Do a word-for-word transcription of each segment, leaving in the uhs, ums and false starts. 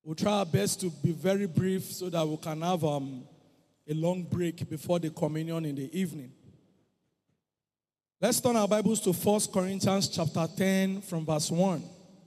We'll try our best to be very brief so that we can have um, a long break before the communion in the evening. Let's turn our Bibles to First Corinthians chapter ten from verse one.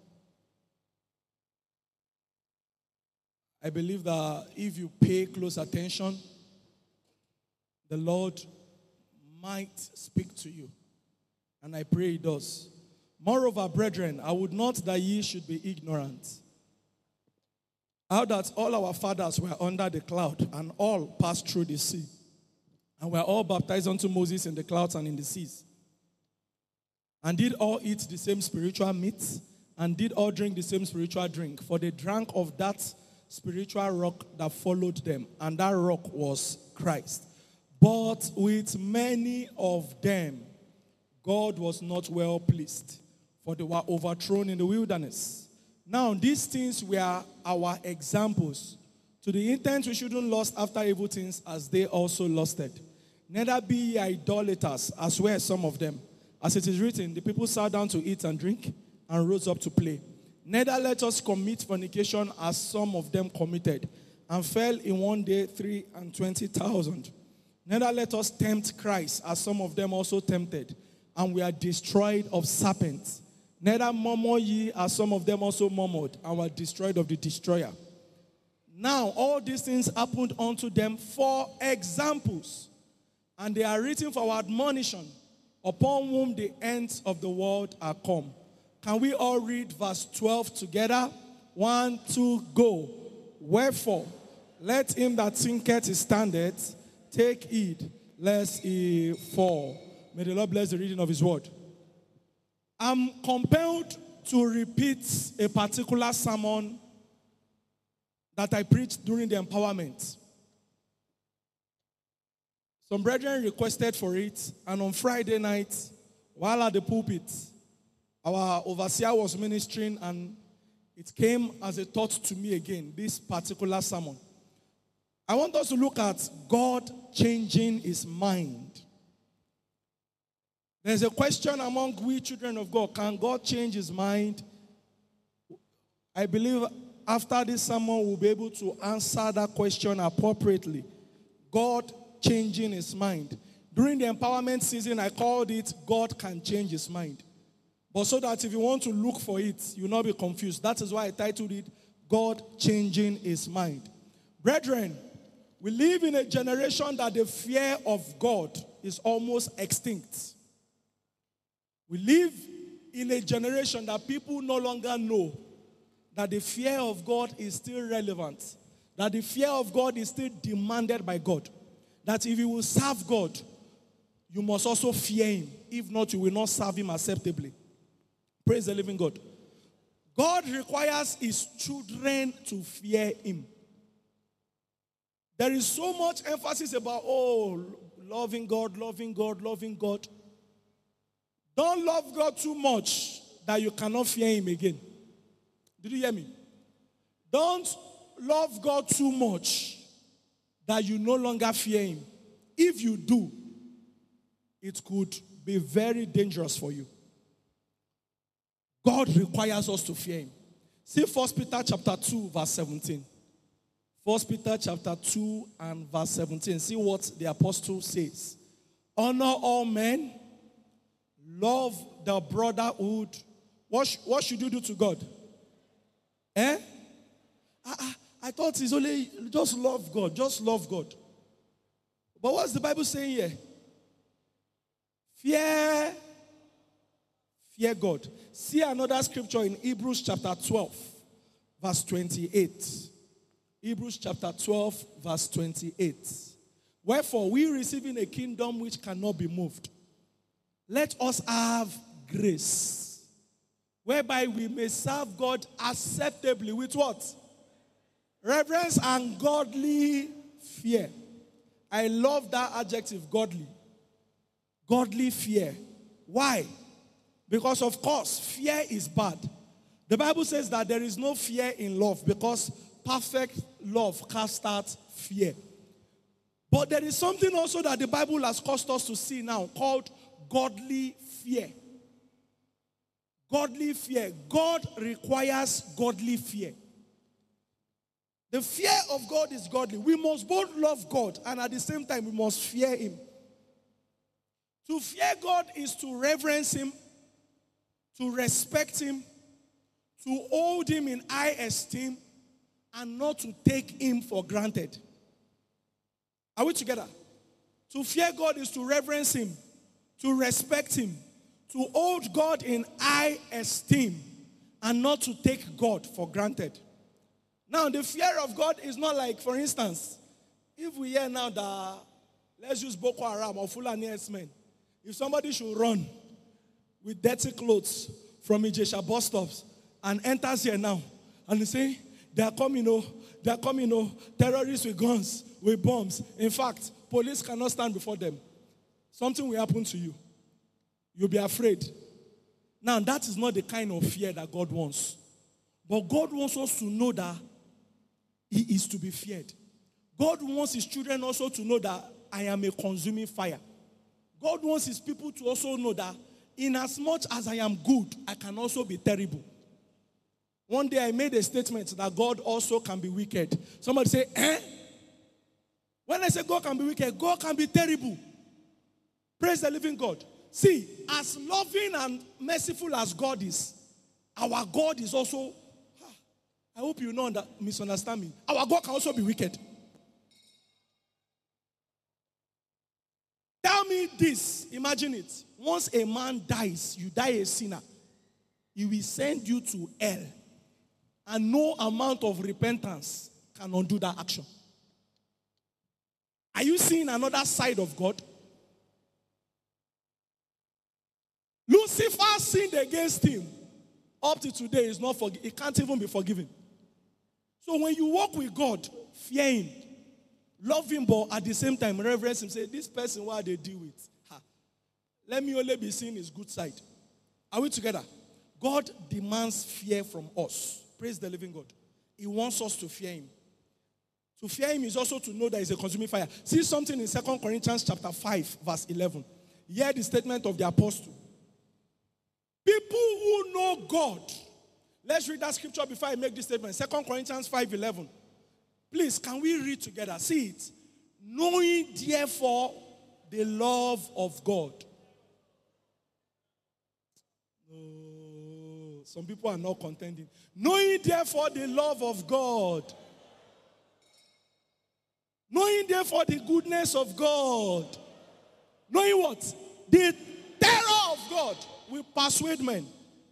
I believe that if you pay close attention, the Lord might speak to you. And I pray He does. Moreover, brethren, I would not that ye should be ignorant, how that all our fathers were under the cloud, and all passed through the sea, and were all baptized unto Moses in the clouds and in the seas, and did all eat the same spiritual meat, and did all drink the same spiritual drink, for they drank of that spiritual rock that followed them, and that rock was Christ. But with many of them God was not well pleased, for they were overthrown in the wilderness. Now these things were our examples, to the intent we shouldn't lust after evil things as they also lusted. Neither be ye idolaters, as were some of them. As it is written, the people sat down to eat and drink, and rose up to play. Neither let us commit fornication, as some of them committed, and fell in one day three and twenty thousand. Neither let us tempt Christ, as some of them also tempted, and we are destroyed of serpents. Neither murmur ye, as some of them also murmured, and were destroyed of the destroyer. Now all these things happened unto them for examples, and they are written for our admonition, upon whom the ends of the world are come. Can we all read verse twelve together? One, two, go. Wherefore, let him that thinketh he standeth take heed, lest he fall. May the Lord bless the reading of His word. I'm compelled to repeat a particular sermon that I preached during the empowerment. Some brethren requested for it, and on Friday night, while at the pulpit, our overseer was ministering, and it came as a thought to me again, this particular sermon. I want us to look at God changing His mind. There's a question among we children of God: can God change His mind? I believe after this sermon we'll be able to answer that question appropriately. God changing His mind. During the empowerment season, I called it God Can Change His Mind. But so that if you want to look for it, you'll not be confused. That is why I titled it God Changing His Mind. Brethren, we live in a generation that the fear of God is almost extinct. We live in a generation that people no longer know that the fear of God is still relevant, that the fear of God is still demanded by God, that if you will serve God, you must also fear Him. If not, you will not serve Him acceptably. Praise the living God. God requires His children to fear Him. There is so much emphasis about, oh, loving God, loving God, loving God. Don't love God too much that you cannot fear Him again. Did you hear me? Don't love God too much that you no longer fear Him. If you do, it could be very dangerous for you. God requires us to fear Him. See First Peter chapter two, verse seventeen. First Peter chapter two and verse seventeen. See what the apostle says. Honor all men. Love the brotherhood. What, sh- what should you do to God? Eh? I, I, I thought it's only just love God. Just love God. But what's the Bible saying here? Fear. Fear God. See another scripture in Hebrews chapter twelve, verse twenty-eight. Hebrews chapter twelve, verse twenty-eight. Wherefore, we receiving a kingdom which cannot be moved, let us have grace, whereby we may serve God acceptably with what? Reverence and godly fear. I love that adjective, godly. Godly fear. Why? Because of course, fear is bad. The Bible says that there is no fear in love, because perfect love casts out fear. But there is something also that the Bible has caused us to see now called godly fear. Godly fear. God requires godly fear. The fear of God is godly. We must both love God and at the same time we must fear him. To fear God is to reverence him, to respect him, to hold him in high esteem, and not to take him for granted. Are we together? To fear God is to reverence him, to respect him, to hold God in high esteem, and not to take God for granted. Now, the fear of God is not like, for instance, if we hear now that, let's use Boko Haram or Fulani men, if somebody should run with dirty clothes from Ijesha bus stops and enters here now, and they say, they are coming, oh, they are coming, oh, terrorists with guns, with bombs. In fact, police cannot stand before them. Something will happen to you. You'll be afraid. Now, that is not the kind of fear that God wants. But God wants us to know that he is to be feared. God wants his children also to know that I am a consuming fire. God wants his people to also know that in as much as I am good, I can also be terrible. One day I made a statement that God also can be wicked. Somebody say, eh? When I say God can be wicked, God can be terrible. Praise the living God. See, as loving and merciful as God is, our God is also, I hope you know that misunderstand me. Our God can also be wicked. Tell me this, imagine it. Once a man dies, you die a sinner, he will send you to hell. And no amount of repentance can undo that action. Are you seeing another side of God? Lucifer sinned against him. Up to today, is not forg- he can't even be forgiven. So when you walk with God, fear him, love him, but at the same time, reverence him. Say, this person, what they deal with? Ha. Let me only be seeing his good side. Are we together? God demands fear from us. Praise the living God. He wants us to fear him. To fear him is also to know that he's a consuming fire. See something in Second Corinthians chapter five, verse eleven. Hear the statement of the apostle. People who know God. Let's read that scripture before I make this statement. Second Corinthians five eleven. Please, can we read together? See it. Knowing therefore the love of God. No, some people are not contending. Knowing therefore the love of God. Knowing therefore the goodness of God. Knowing what? The terror of God will persuade men.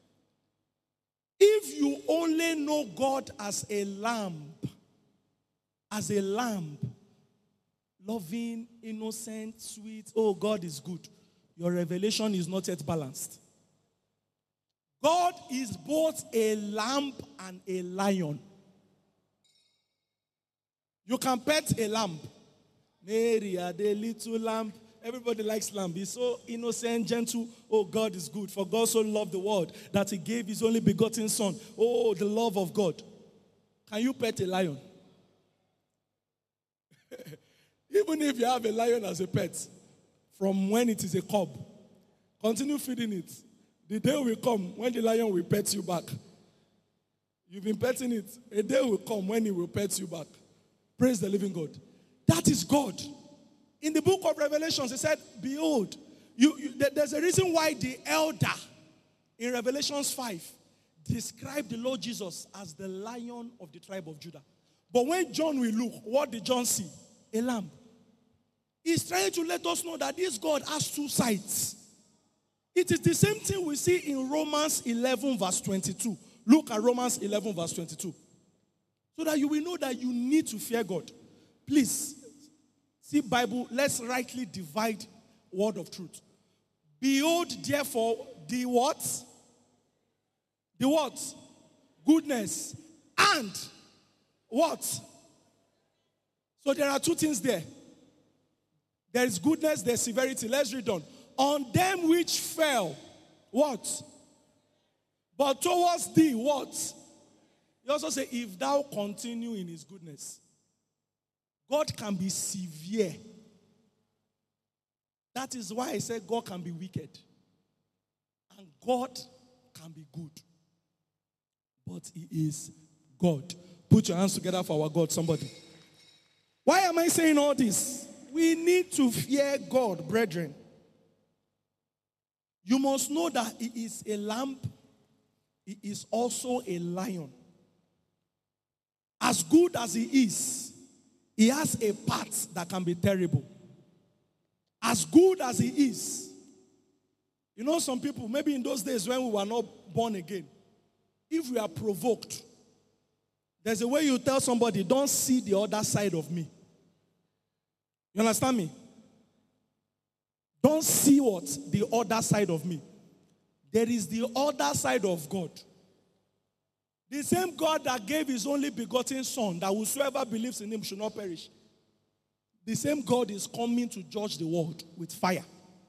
If you only know God as a lamb, as a lamb, loving, innocent, sweet, oh, God is good, your revelation is not yet balanced. God is both a lamb and a lion. You can pet a lamb. Mary, are the little lamb. Everybody likes lamb. He's so innocent, gentle. Oh, God is good. For God so loved the world that he gave his only begotten son. Oh, the love of God. Can you pet a lion? Even if you have a lion as a pet, from when it is a cub, continue feeding it. The day will come when the lion will pet you back. You've been petting it. A day will come when he will pet you back. Praise the living God. That is God. In the book of Revelations, it said, behold, you, you, there's a reason why the elder in Revelations five described the Lord Jesus as the Lion of the tribe of Judah. But when John will look, what did John see? A lamb. He's trying to let us know that this God has two sides. It is the same thing we see in Romans eleven verse twenty-two. Look at Romans eleven verse twenty-two. So that you will know that you need to fear God. Please, see Bible, let's rightly divide word of truth. Behold, therefore, the what? The what? Goodness. And what? So there are two things there. There is goodness, there's severity. Let's read on. On them which fell, what? But towards thee, what? He also say, if thou continue in his goodness. God can be severe. That is why I said God can be wicked. And God can be good. But he is God. Put your hands together for our God, somebody. Why am I saying all this? We need to fear God, brethren. You must know that He is a lamb. He is also a lion. As good as He is, He has a part that can be terrible. As good as He is. You know, some people, maybe in those days when we were not born again, if we are provoked, there's a way you tell somebody, don't see the other side of me. You understand me? Don't see what? The other side of me. There is the other side of God. The same God that gave His only begotten Son, that whosoever believes in Him should not perish. The same God is coming to judge the world with fire.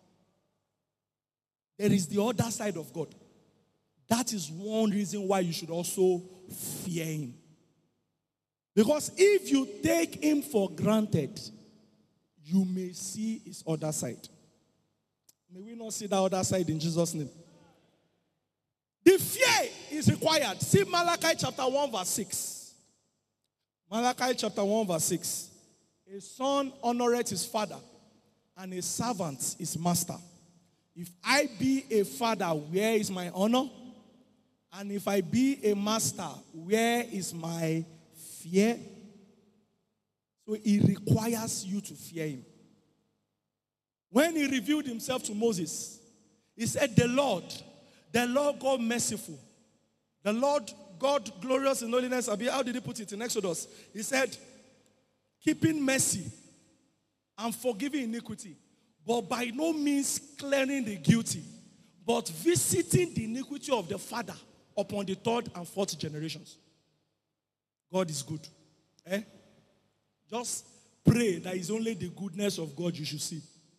There is the other side of God. That is one reason why you should also fear Him. Because if you take Him for granted, you may see His other side. May we not see that other side in Jesus' name. The fear is required. See Malachi chapter one verse six. Malachi chapter one verse six. A son honoreth his father, and a servant his master. If I be a father, where is my honor? And if I be a master, where is my fear? So He requires you to fear Him. When He revealed Himself to Moses, He said, the Lord, the Lord God merciful, the Lord God glorious in holiness. How did He put it in Exodus? He said, keeping mercy and forgiving iniquity, but by no means clearing the guilty, but visiting the iniquity of the father upon the third and fourth generations. God is good. Eh? Just pray that it's only the goodness of God you should see.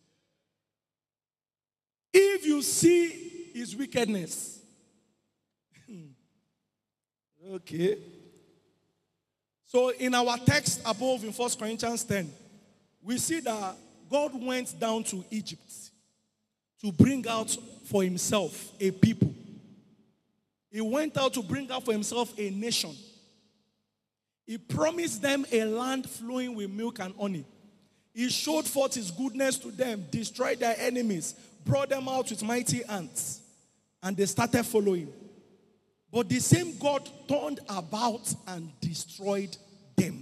If you see His wickedness, okay. So in our text above in First Corinthians ten, we see that God went down to Egypt to bring out for Himself a people. He went out to bring out for Himself a nation. He promised them a land flowing with milk and honey. He showed forth His goodness to them, destroyed their enemies, brought them out with mighty hands, and they started following. But the same God turned about and destroyed them.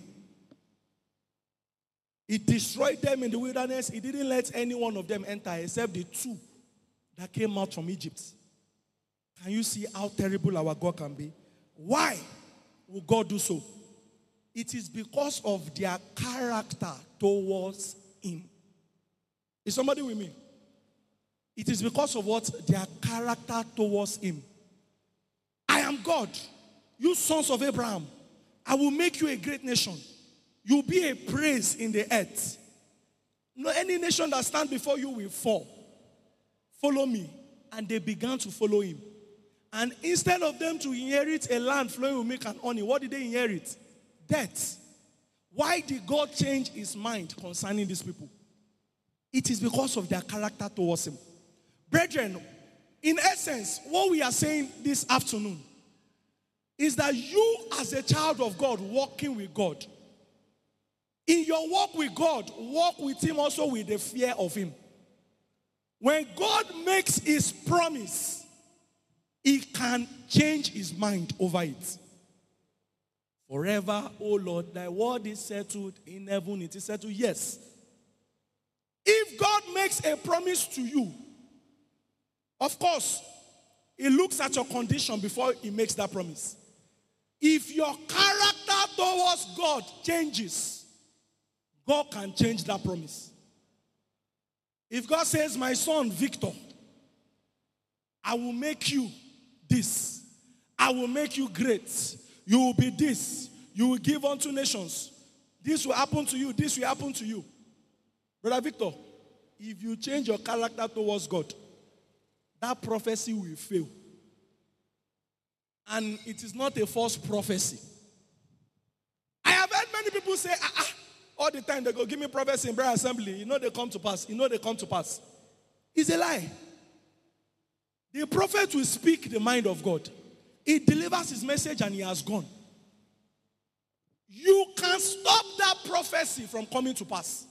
He destroyed them in the wilderness. He didn't let any one of them enter except the two that came out from Egypt. Can you see how terrible our God can be? Why will God do so? It is because of their character towards Him. Is somebody with me? It is because of what? Their character towards Him. I am God. You sons of Abraham, I will make you a great nation. You will be a praise in the earth. No, any nation that stands before you will fall. Follow me. And they began to follow Him. And instead of them to inherit a land flowing with milk and honey, what did they inherit? Death. Why did God change His mind concerning these people? It is because of their character towards Him. Brethren, in essence, what we are saying this afternoon is that you as a child of God walking with God, in your walk with God, walk with Him also with the fear of Him. When God makes His promise, He can change His mind over it. Forever, O Lord, thy word is settled in heaven. It is settled, yes. If God makes a promise to you, of course, He looks at your condition before He makes that promise. If your character towards God changes, God can change that promise. If God says, my son Victor, I will make you this. I will make you great. You will be this. You will give unto nations. This will happen to you. This will happen to you. Brother Victor, if you change your character towards God, that prophecy will fail. And it is not a false prophecy. I have heard many people say, ah, ah, all the time they go, give me prophecy in prayer assembly. You know they come to pass. You know they come to pass. It's a lie. The prophet will speak the mind of God. He delivers his message and he has gone. prophecy from coming to pass.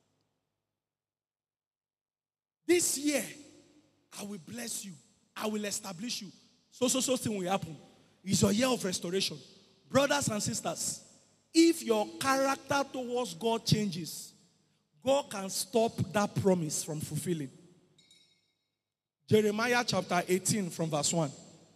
This year, I will bless you. I will establish you. So, so, so thing will happen. It's your year of restoration. Brothers and sisters, if your character towards God changes, God can stop that promise from fulfilling. Jeremiah chapter eighteen from verse one.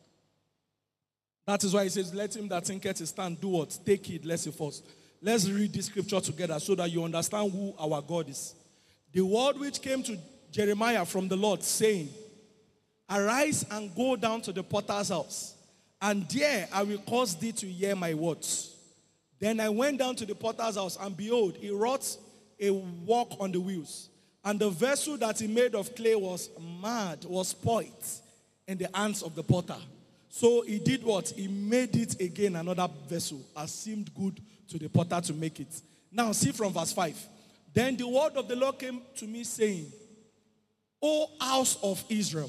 That is why it says, let him that thinketh to stand do what? Take it, lest he falls. Let's read this scripture together so that you understand who our God is. The word which came to Jeremiah from the Lord, saying, arise and go down to the potter's house, and there I will cause thee to hear my words. Then I went down to the potter's house, and behold, he wrought a work on the wheels. And the vessel that he made of clay was mad, was spoiled in the hands of the potter. So he did what? He made it again another vessel, as seemed good to the potter to make it. Now see from verse five. Then the word of the Lord came to me, saying, O house of Israel,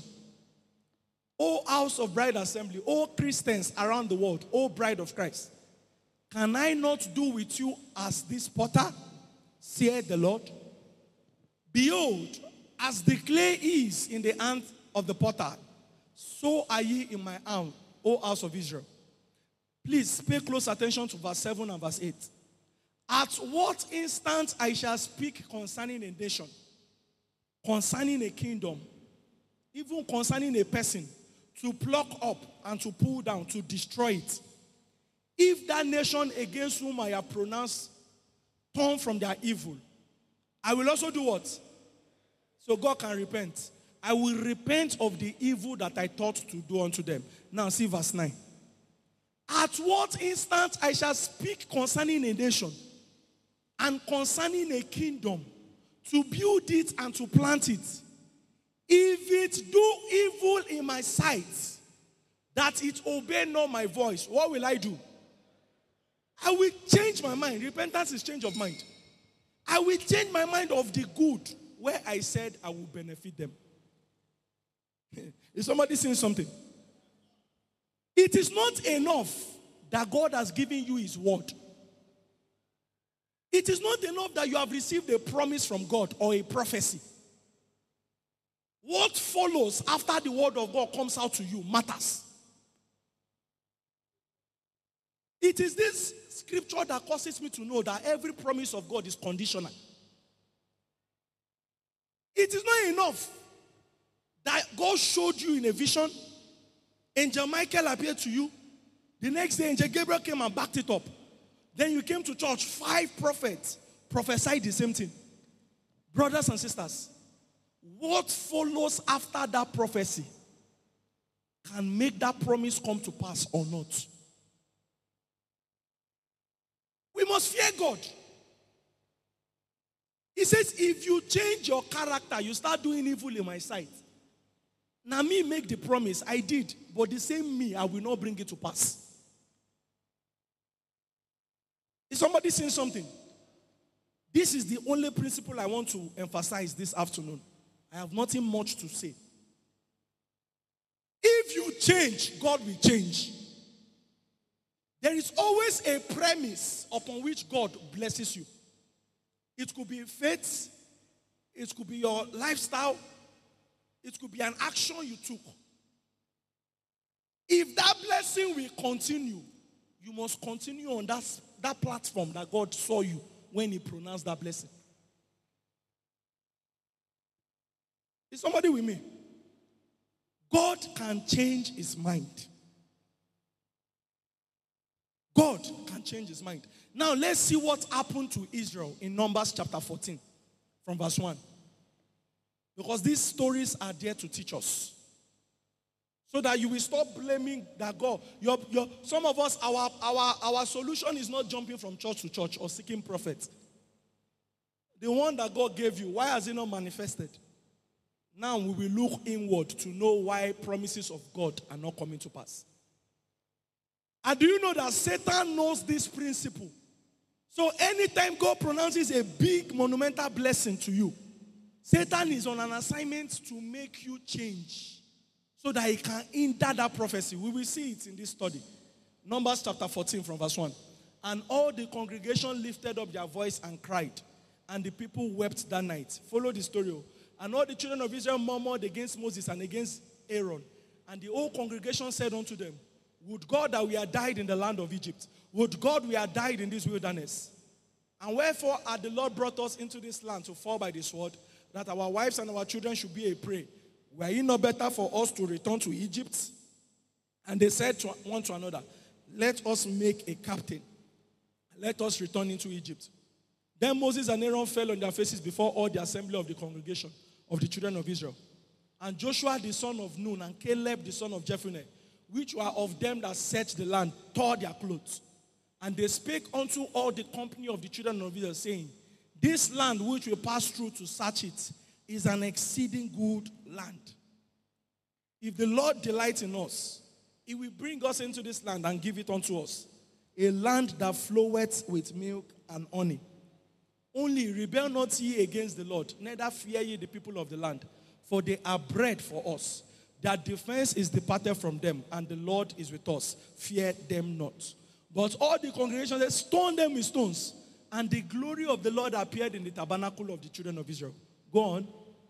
O house of Bride Assembly, O Christians around the world, O bride of Christ, can I not do with you as this potter, saith the Lord? Behold, as the clay is in the hand of the potter, so are ye in my hand, O house of Israel. Please pay close attention to verse seven and verse eight. At what instant I shall speak concerning a nation, concerning a kingdom, even concerning a person, to pluck up and to pull down, to destroy it. If that nation against whom I have pronounced turn from their evil, I will also do what? So God can repent. I will repent of the evil that I thought to do unto them. Now see verse nine. At what instant I shall speak concerning a nation and concerning a kingdom, to build it and to plant it. If it do evil in my sight, that it obey not my voice, what will I do? I will change my mind. Repentance is change of mind. I will change my mind of the good where I said I will benefit them. Is somebody saying something? It is not enough that God has given you his word. It is not enough that you have received a promise from God or a prophecy. What follows after the word of God comes out to you matters. It is this scripture that causes me to know that every promise of God is conditional. It is not enough that God showed you in a vision, Angel Michael appeared to you, the next day Angel Gabriel came and backed it up. Then you came to church, five prophets prophesied the same thing. Brothers and sisters, what follows after that prophecy can make that promise come to pass or not. We must fear God. He says, if you change your character, you start doing evil in my sight. Now me make the promise, I did, but the same me, I will not bring it to pass. Is somebody saying something? This is the only principle I want to emphasize this afternoon. I have nothing much to say. If you change, God will change. There is always a premise upon which God blesses you. It could be faith, it could be your lifestyle, it could be an action you took. If that blessing will continue, you must continue on that, that platform that God saw you when he pronounced that blessing. Is somebody with me? God can change his mind. God can change his mind. Now let's see what happened to Israel in Numbers chapter fourteen from verse one. Because these stories are there to teach us. So that you will stop blaming that God. Your, your, some of us, our, our, our solution is not jumping from church to church or seeking prophets. The one that God gave you, why has it not manifested? Now we will look inward to know why promises of God are not coming to pass. And do you know that Satan knows this principle? So anytime God pronounces a big monumental blessing to you, Satan is on an assignment to make you change so that he can hinder that prophecy. We will see it in this study. Numbers chapter fourteen from verse one. And all the congregation lifted up their voice and cried. And the people wept that night. Follow the story. And all the children of Israel murmured against Moses and against Aaron. And the whole congregation said unto them, would God that we had died in the land of Egypt. Would God we had died in this wilderness. And wherefore had the Lord brought us into this land to fall by the sword, that our wives and our children should be a prey. Were it not better for us to return to Egypt? And they said to one to another, let us make a captain. Let us return into Egypt. Then Moses and Aaron fell on their faces before all the assembly of the congregation of the children of Israel. And Joshua the son of Nun and Caleb the son of Jephunneh, which were of them that searched the land, tore their clothes. And they spake unto all the company of the children of Israel, saying, this land which we pass through to search it is an exceeding good land. If the Lord delights in us, he will bring us into this land and give it unto us, a land that floweth with milk and honey. Only rebel not ye against the Lord, neither fear ye the people of the land, for they are bread for us. Their defense is departed from them, and the Lord is with us. Fear them not. But all the congregation said, stone them with stones. And the glory of the Lord appeared in the tabernacle of the children of Israel. Go on.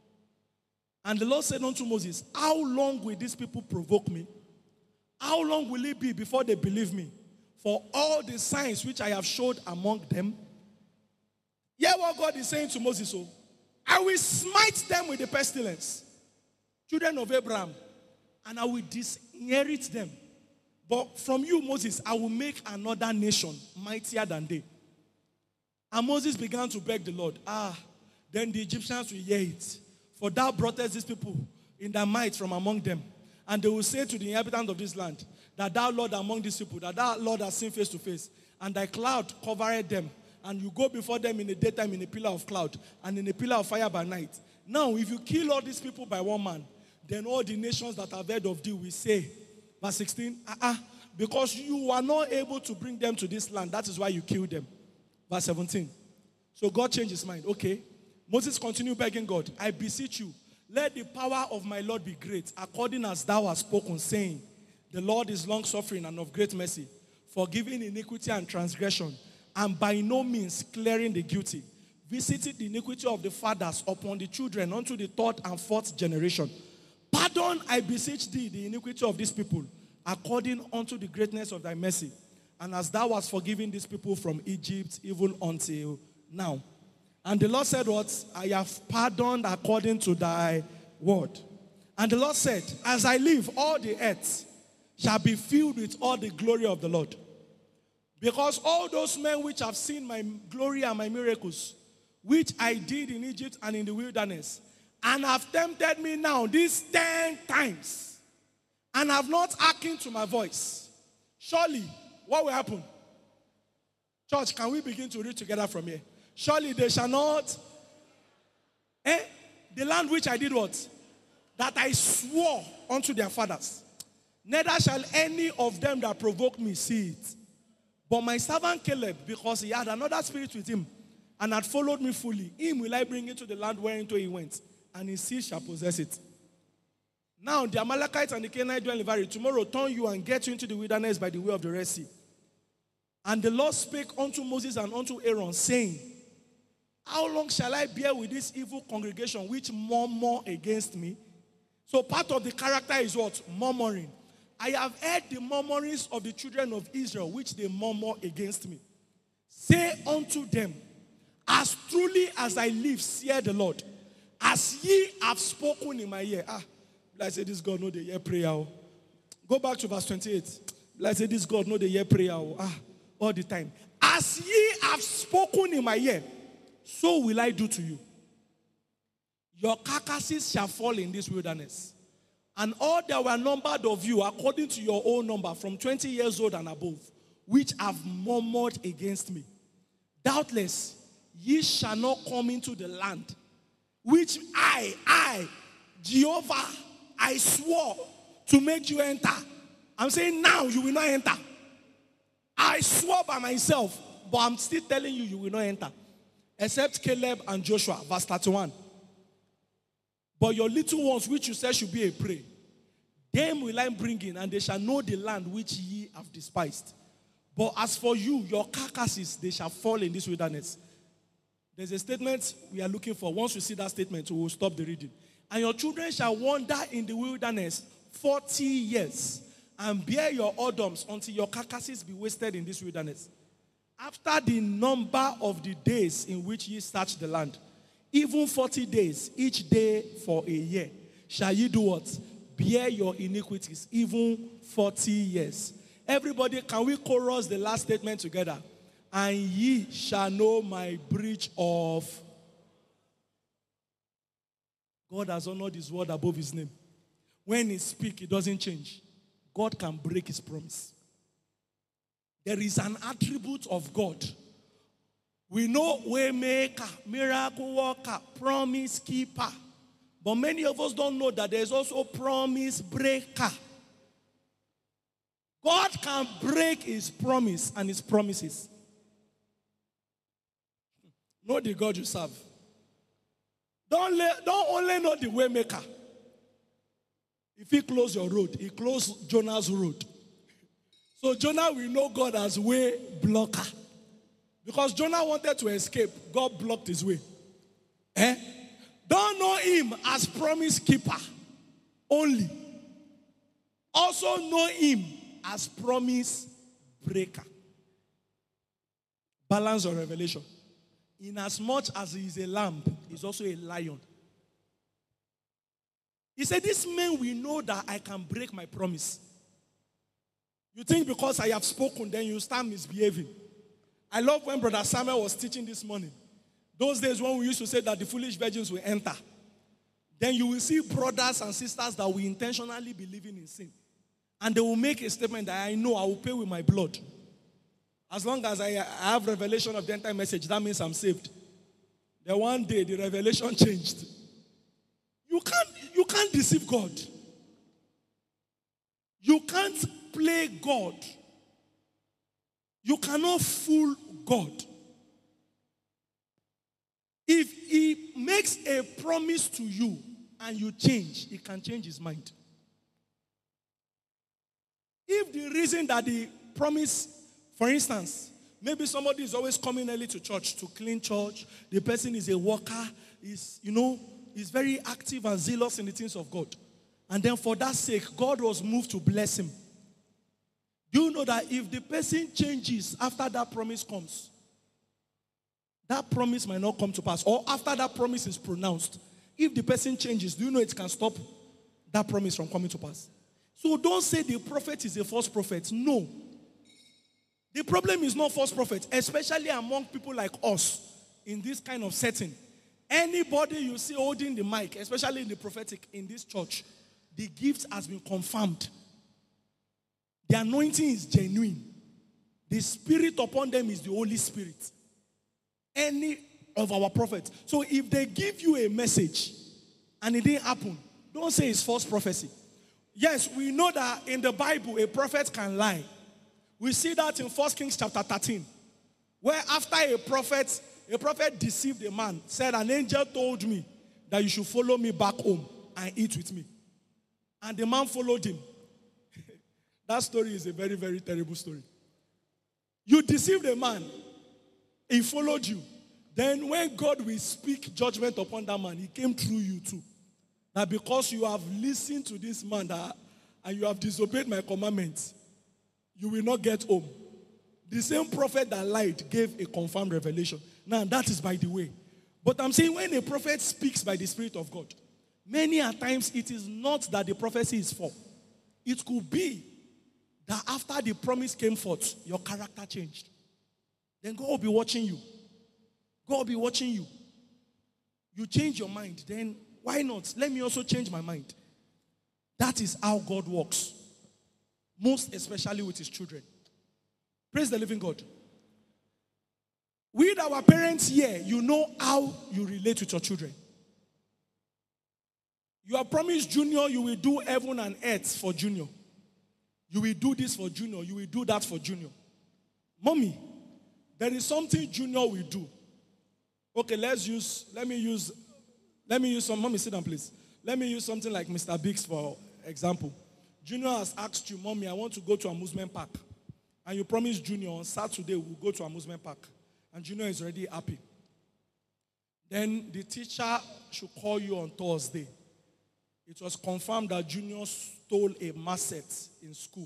And the Lord said unto Moses, how long will these people provoke me? How long will it be before they believe me? For all the signs which I have showed among them. Hear what God is saying to Moses. Oh, I will smite them with the pestilence, children of Abraham, and I will disinherit them. But from you, Moses, I will make another nation mightier than they. And Moses began to beg the Lord. Ah, then the Egyptians will hear it. For thou broughtest these people in their might from among them. And they will say to the inhabitants of this land, that thou, Lord, among these people, that thou, Lord, hast seen face to face. And thy cloud covered them. And you go before them in the daytime in a pillar of cloud, and in a pillar of fire by night. Now, if you kill all these people by one man, then all the nations that have heard of thee will say, verse sixteen, uh-uh, because you are not able to bring them to this land, that is why you killed them. Verse seventeen. So God changed his mind. Okay. Moses continued begging God, I beseech you, let the power of my Lord be great, according as thou hast spoken, saying, the Lord is long-suffering and of great mercy, forgiving iniquity and transgression, and by no means clearing the guilty, visiting the iniquity of the fathers upon the children unto the third and fourth generation. Pardon, I beseech thee, the iniquity of these people, according unto the greatness of thy mercy, and as thou hast forgiven these people from Egypt, even until now. And the Lord said what? I have pardoned according to thy word. And the Lord said, as I live, all the earth shall be filled with all the glory of the Lord. Because all those men which have seen my glory and my miracles, which I did in Egypt and in the wilderness, and have tempted me now these ten times, and have not hearkened to my voice, surely, what will happen? Church, can we begin to read together from here? Surely they shall not, eh? The land which I did what? That I swore unto their fathers. Neither shall any of them that provoke me see it. But my servant Caleb, because he had another spirit with him, and had followed me fully, him will I bring into the land whereinto he went, and his seed shall possess it. Now the Amalekites and the Canaanites dwell in Valley. Tomorrow turn you and get you into the wilderness by the way of the Red Sea. And the Lord spake unto Moses and unto Aaron, saying, how long shall I bear with this evil congregation which murmur against me? So part of the character is what? Murmuring. I have heard the murmurings of the children of Israel, which they murmur against me. Say unto them, as truly as I live, saith the Lord, as ye have spoken in my ear. Ah, like I say, this God know the hear prayer. Go back to verse twenty-eight. Like I say, this God know the hear prayer. Ah, all the time. As ye have spoken in my ear, so will I do to you. Your carcasses shall fall in this wilderness. And all that were numbered of you, according to your own number, from twenty years old and above, which have murmured against me. Doubtless, ye shall not come into the land, which I, I, Jehovah, I swore to make you enter. I'm saying now you will not enter. I swore by myself, but I'm still telling you, you will not enter. Except Caleb and Joshua, verse thirty-one. But your little ones, which you said should be a prey, them will I bring in, and they shall know the land which ye have despised. But as for you, your carcasses, they shall fall in this wilderness. There's a statement we are looking for. Once we see that statement, we will stop the reading. And your children shall wander in the wilderness forty years and bear your odams until your carcasses be wasted in this wilderness. After the number of the days in which ye search the land, even forty days, each day for a year, shall ye do what? Bear your iniquities, even forty years. Everybody, can we chorus the last statement together? And ye shall know my breach of... God has honored his word above his name. When he speaks, it doesn't change. God can break his promise. There is an attribute of God. We know waymaker, miracle worker, promise keeper. But many of us don't know that there's also promise breaker. God can break his promise and his promises. Know the God you serve. Don't, let, don't only know the way maker. If he close your road, he closed Jonah's road. So Jonah will know God as way blocker. Because Jonah wanted to escape, God blocked his way. Eh? Don't know him as promise keeper only. Also know him as promise breaker. Balance of revelation. In as much as he is a lamb, he's also a lion. He said, this man will know that I can break my promise. You think because I have spoken, then you start misbehaving. I love when Brother Samuel was teaching this morning. Those days when we used to say that the foolish virgins will enter. Then you will see brothers and sisters that will intentionally be living in sin. And they will make a statement that I know I will pay with my blood. As long as I have revelation of the entire message, that means I'm saved. Then one day the revelation changed. You can't, you can't deceive God. You can't play God. You cannot fool God. If he makes a promise to you and you change, he can change his mind. If the reason that the promise, for instance, maybe somebody is always coming early to church to clean church, the person is a worker, is, you know, is very active and zealous in the things of God. And then for that sake, God was moved to bless him. Do you know that if the person changes after that promise comes, that promise might not come to pass? Or after that promise is pronounced, if the person changes, do you know it can stop that promise from coming to pass? So don't say the prophet is a false prophet. No. The problem is not false prophet, especially among people like us in this kind of setting. Anybody you see holding the mic, especially in the prophetic in this church, the gift has been confirmed. The anointing is genuine. The spirit upon them is the Holy Spirit. Any of our prophets. So if they give you a message and it didn't happen, don't say it's false prophecy. Yes, we know that in the Bible a prophet can lie. We see that in First Kings chapter thirteen, where after a prophet, a prophet deceived a man, said, an angel told me that you should follow me back home and eat with me. And the man followed him. That story is a very, very terrible story. You deceived a man. He followed you. Then when God will speak judgment upon that man, he came through you too. Now because you have listened to this man that, and you have disobeyed my commandments, you will not get home. The same prophet that lied gave a confirmed revelation. Now that is by the way. But I'm saying when a prophet speaks by the Spirit of God, many a times it is not that the prophecy is for. It could be that after the promise came forth, your character changed. Then God will be watching you. God will be watching you. You change your mind, then why not? Let me also change my mind. That is how God works. Most especially with his children. Praise the living God. With our parents here, you know how you relate with your children. You have promised Junior you will do heaven and earth for Junior. You will do this for Junior. You will do that for Junior. Mommy, there is something Junior will do. Okay, let's use, let me use, let me use some, Mommy, sit down, please. Let me use something like Mister Biggs, for example. Junior has asked you, Mommy, I want to go to amusement park. and you promise Junior on Saturday we'll go to amusement park, and Junior is already happy, then the teacher should call you on Thursday. It was confirmed that Junior stole a macet in school.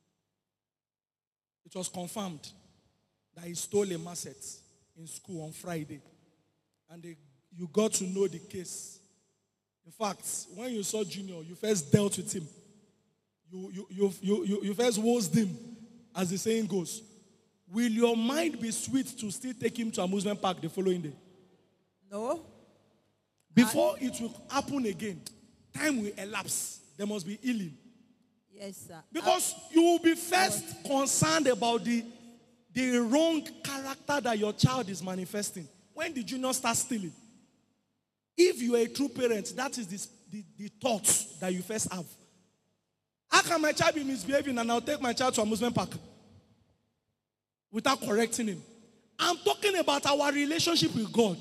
It was confirmed that he stole a macet in school on Friday. And they, you got to know the case. In fact, when you saw Junior, you first dealt with him. You, you, you, you, you, you first worsed him, as the saying goes. Will your mind be sweet to still take him to amusement park the following day? No. Before it will happen again, time will elapse. There must be healing. Yes, sir. Because you will be first concerned about the, the wrong character that your child is manifesting. When the Junior starts stealing, if you are a true parent, that is the, the, the thoughts that you first have. How can my child be misbehaving and I'll take my child to amusement park without correcting him? I'm talking about our relationship with God.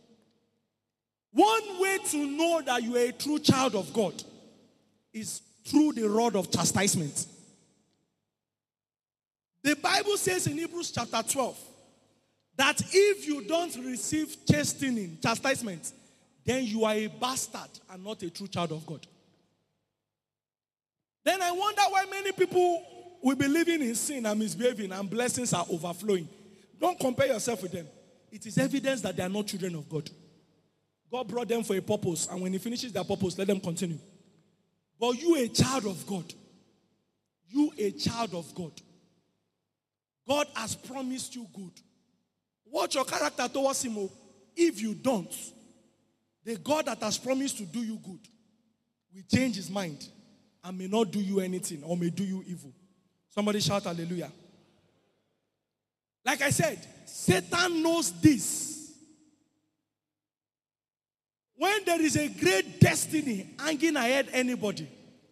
One way to know that you are a true child of God is through the rod of chastisement. The Bible says in Hebrews chapter twelve that if you don't receive chastening, chastisement, then you are a bastard and not a true child of God. Then I wonder why many people will be living in sin and misbehaving and blessings are overflowing. Don't compare yourself with them. It is evidence that they are not children of God. God brought them for a purpose, and when he finishes their purpose, let them continue. But you a child of God. You a child of God. God has promised you good. Watch your character towards him. If you don't, the God that has promised to do you good will change his mind and may not do you anything or may do you evil. Somebody shout hallelujah. Like I said, Satan knows this. When there is a great destiny hanging ahead anybody,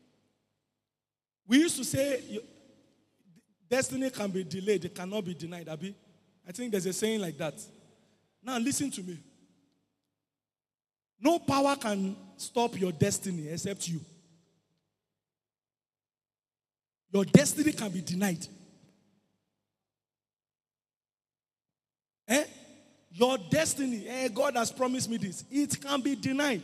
we used to say destiny can be delayed, it cannot be denied. Abi? I think there's a saying like that. Now listen to me. No power can stop your destiny except you. Your destiny can be denied. Eh? Your destiny, eh, God has promised me this. It can be denied.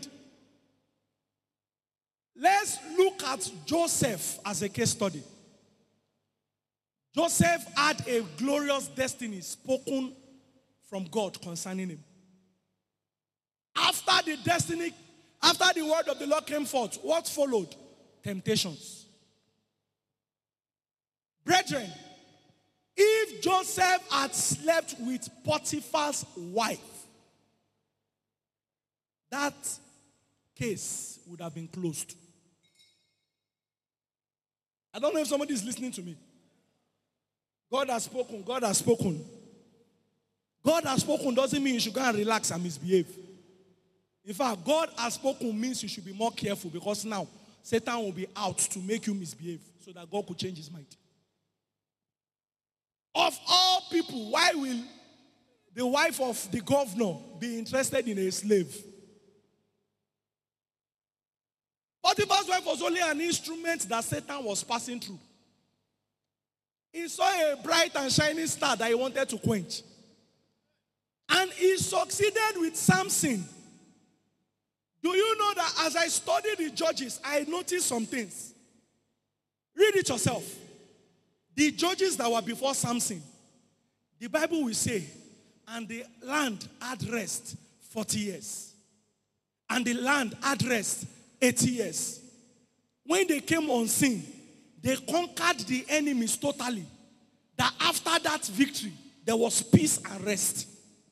Let's look at Joseph as a case study. Joseph had a glorious destiny spoken from God concerning him. After the destiny, after the word of the Lord came forth, what followed? Temptations. Brethren, if Joseph had slept with Potiphar's wife, that case would have been closed. I don't know if somebody is listening to me. God has spoken. God has spoken. God has spoken doesn't mean you should go and relax and misbehave. In fact, God has spoken means you should be more careful because now Satan will be out to make you misbehave so that God could change his mind. Of all people, why will the wife of the governor be interested in a slave? Potiphar's wife was only an instrument that Satan was passing through. He saw a bright and shining star that he wanted to quench. And he succeeded with Samson. Do you know that as I studied the Judges, I noticed some things? Read it yourself. The judges that were before Samson, the Bible will say, and the land had rest forty years. And the land had rest eighty years. When they came on scene, they conquered the enemies totally. That after that victory, there was peace and rest.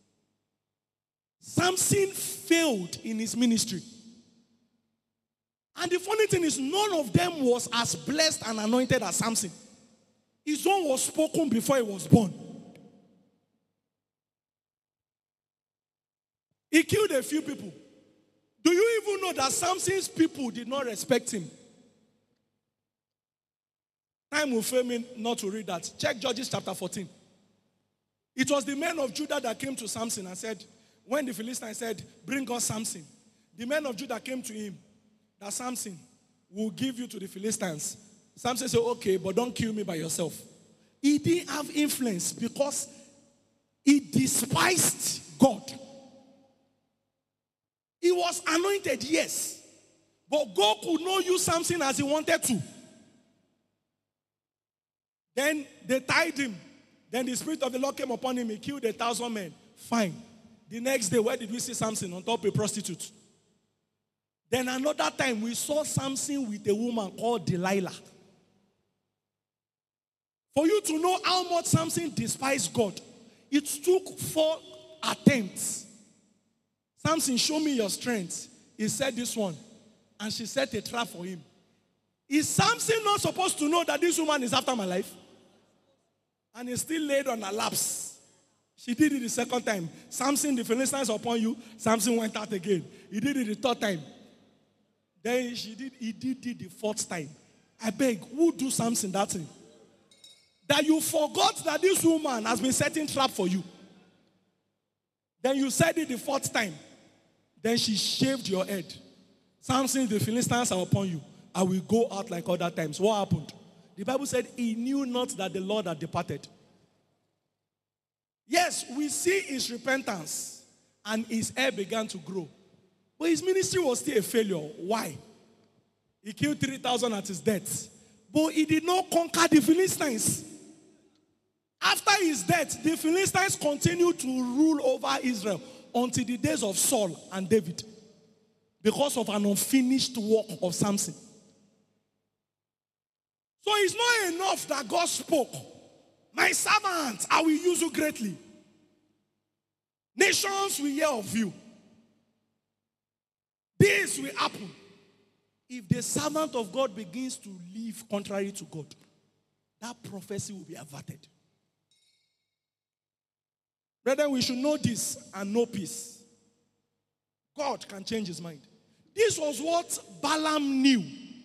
Samson failed in his ministry. And the funny thing is, none of them was as blessed and anointed as Samson. His own was spoken before he was born. He killed a few people. Do you even know that Samson's people did not respect him? Time will fail me not to read that. Check Judges chapter fourteen. It was the men of Judah that came to Samson and said, when the Philistines said, bring us Samson, the men of Judah came to him, that Samson will give you to the Philistines. Samson said, okay, but don't kill me by yourself. He didn't have influence because he despised God. He was anointed, yes. But God could not use Samson as he wanted to. Then they tied him. Then the Spirit of the Lord came upon him. He killed a thousand men. Fine. The next day, where did we see Samson? On top of a prostitute. Then another time, we saw Samson with a woman called Delilah. For you to know how much Samson despised God, it took four attempts. Samson, show me your strength. He said this one. And she set a trap for him. Is Samson not supposed to know that this woman is after my life? And he still laid on her laps. She did it the second time. Samson, the Philistines upon you. Samson went out again. He did it the third time. Then she did, he did it the fourth time. I beg, who do Samson that thing? That you forgot that this woman has been setting trap for you. Then you said it the fourth time. Then she shaved your head. Samson, the Philistines are upon you. I will go out like other times. What happened? The Bible said he knew not that the Lord had departed. Yes, we see his repentance and his hair began to grow. But his ministry was still a failure. Why? He killed three thousand at his death. But he did not conquer the Philistines. After his death, the Philistines continued to rule over Israel until the days of Saul and David. Because of an unfinished work of Samson. So it's not enough that God spoke. My servant, I will use you greatly. Nations will hear of you. This will happen if the servant of God begins to live contrary to God. That prophecy will be averted. Brethren, we should know this and know peace. God can change his mind. This was what Balaam knew.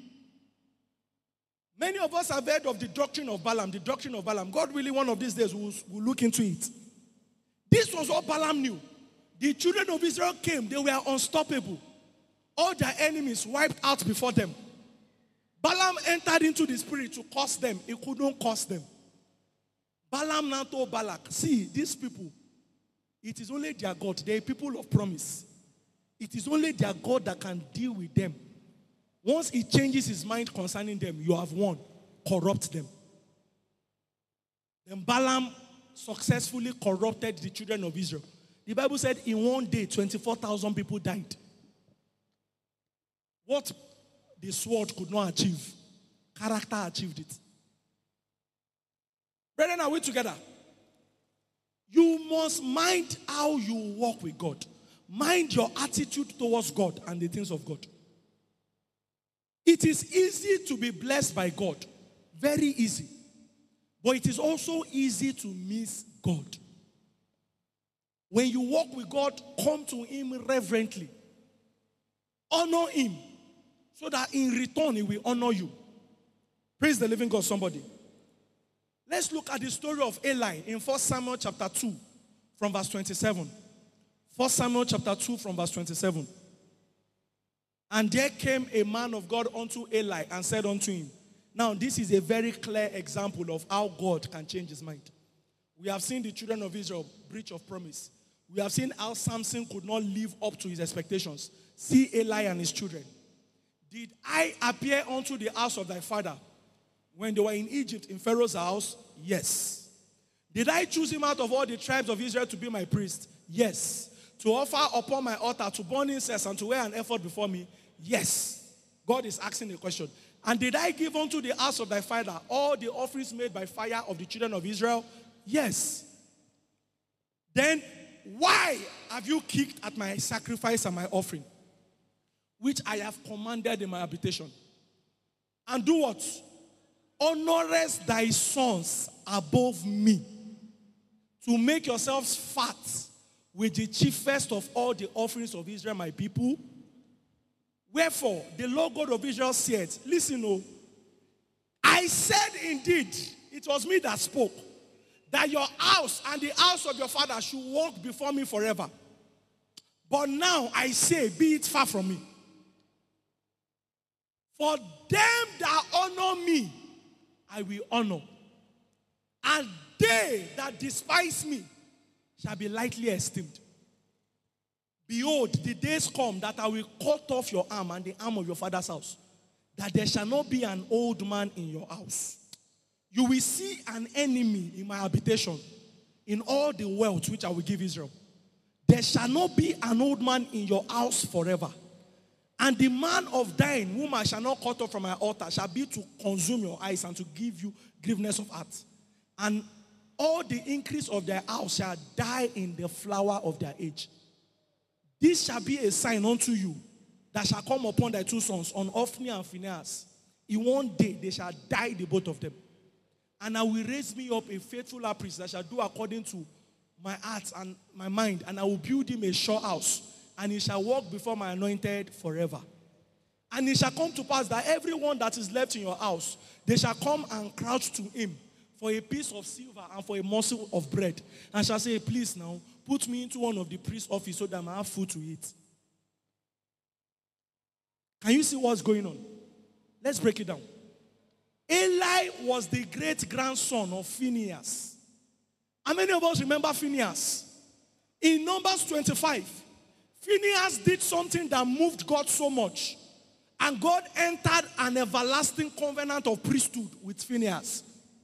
Many of us have heard of the doctrine of Balaam, the doctrine of Balaam. God really one of these days will, will look into it. This was what Balaam knew. The children of Israel came, they were unstoppable. All their enemies wiped out before them. Balaam entered into the spirit to curse them. He couldn't curse them. Balaam now told Balak, see, these people, it is only their God. They are people of promise. It is only their God that can deal with them. Once he changes his mind concerning them, you have won. Corrupt them. Then Balaam successfully corrupted the children of Israel. The Bible said in one day, twenty-four thousand people died. What the sword could not achieve, character achieved it. Brethren, are we together? You must mind how you walk with God. Mind your attitude towards God and the things of God. It is easy to be blessed by God. Very easy. But it is also easy to miss God. When you walk with God, come to him reverently. Honor him. So that in return, he will honor you. Praise the living God, somebody. Let's look at the story of Eli in First Samuel chapter two from verse twenty-seven. First Samuel chapter two from verse twenty-seven. And there came a man of God unto Eli and said unto him. Now this is a very clear example of how God can change his mind. We have seen the children of Israel breach of promise. We have seen how Samson could not live up to his expectations. See Eli and his children. Did I appear unto the house of thy father when they were in Egypt in Pharaoh's house? Yes. Did I choose him out of all the tribes of Israel to be my priest? Yes. To offer upon my altar, to burn incense and to wear an ephod before me? Yes. God is asking a question. And did I give unto the house of thy father all the offerings made by fire of the children of Israel? Yes. Then why have you kicked at my sacrifice and my offering, which I have commanded in my habitation? And do what? Honorest thy sons above me, to make yourselves fat with the chiefest of all the offerings of Israel, my people. Wherefore, the Lord God of Israel said, listen, oh, I said indeed, it was me that spoke, that your house and the house of your father should walk before me forever. But now I say, be it far from me. For them that honor me, I will honor. And they that despise me shall be lightly esteemed. Behold, the days come that I will cut off your arm and the arm of your father's house, that there shall not be an old man in your house. You will see an enemy in my habitation, in all the wealth which I will give Israel. There shall not be an old man in your house forever. And the man of thine, whom I shall not cut off from my altar, shall be to consume your eyes and to give you grievousness of heart. And all the increase of their house shall die in the flower of their age. This shall be a sign unto you that shall come upon thy two sons, on Ophni and Phinehas. In one day they shall die, the both of them. And I will raise me up a faithful high priest that shall do according to my heart and my mind. And I will build him a sure house, and he shall walk before my anointed forever. And it shall come to pass that everyone that is left in your house, they shall come and crouch to him for a piece of silver and for a morsel of bread, and shall say, please now, put me into one of the priest's office so that I may have food to eat. Can you see what's going on? Let's break it down. Eli was the great-grandson of Phinehas. How many of us remember Phinehas? In Numbers twenty-five, Phinehas did something that moved God so much, and God entered an everlasting covenant of priesthood with Phinehas.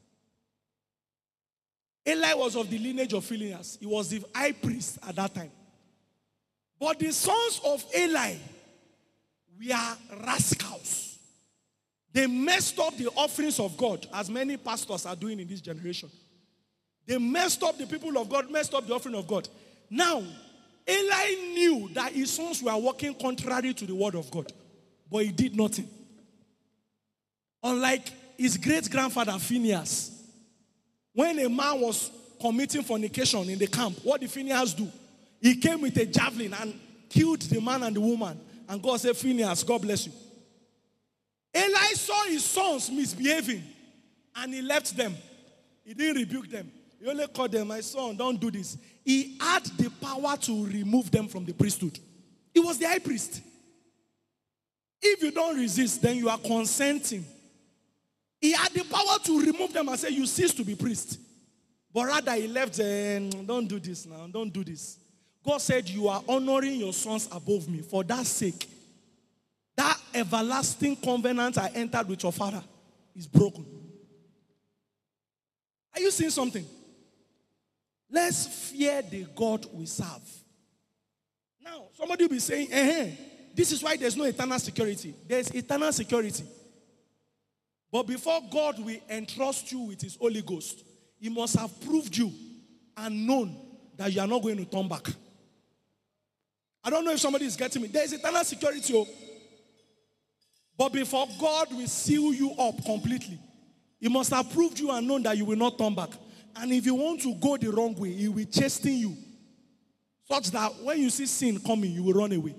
Eli was of the lineage of Phinehas. He was the high priest at that time. But the sons of Eli were rascals. They messed up the offerings of God, as many pastors are doing in this generation. They messed up the people of God, messed up the offering of God. Now, Eli knew that his sons were working contrary to the word of God, but he did nothing. Unlike his great-grandfather Phinehas, when a man was committing fornication in the camp, what did Phinehas do? He came with a javelin and killed the man and the woman. And God said, Phinehas, God bless you. Eli saw his sons misbehaving, and he left them. He didn't rebuke them. He only called them, my son, don't do this. He had the power to remove them from the priesthood. He was the high priest. If you don't resist, then you are consenting. He had the power to remove them and say, you cease to be priest. But rather he left them, don't do this now, don't do this. God said, you are honoring your sons above me. For that sake, that everlasting covenant I entered with your father is broken. Are you seeing something? Let's fear the God we serve. Now, somebody will be saying, eh, this is why there's no eternal security. There's eternal security. But before God will entrust you with his Holy Ghost, he must have proved you and known that you are not going to turn back. I don't know if somebody is getting me. There is eternal security. Oh. But before God will seal you up completely, he must have proved you and known that you will not turn back. And if you want to go the wrong way, he will chasten you, such that when you see sin coming, you will run away.